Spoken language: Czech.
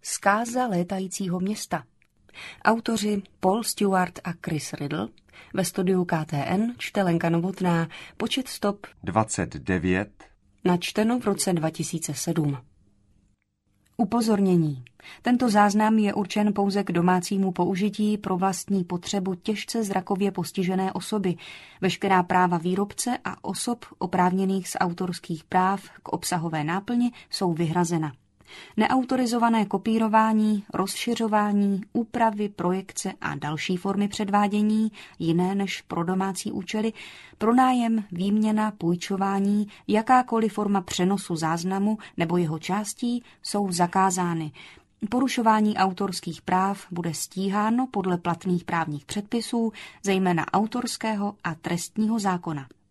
Zkáza létajícího města. Autoři Paul Stewart a Chris Riddle, ve studiu KTN čte Lenka Novotná, počet stop 29, načteno v roce 2007. Upozornění. Tento záznam je určen pouze k domácímu použití pro vlastní potřebu těžce zrakově postižené osoby. Veškerá práva výrobce a osob oprávněných z autorských práv k obsahové náplni jsou vyhrazena. Neautorizované kopírování, rozšiřování, úpravy, projekce a další formy předvádění, jiné než pro domácí účely, pronájem, výměna, půjčování, jakákoliv forma přenosu záznamu nebo jeho částí jsou zakázány. Porušování autorských práv bude stíháno podle platných právních předpisů, zejména autorského a trestního zákona.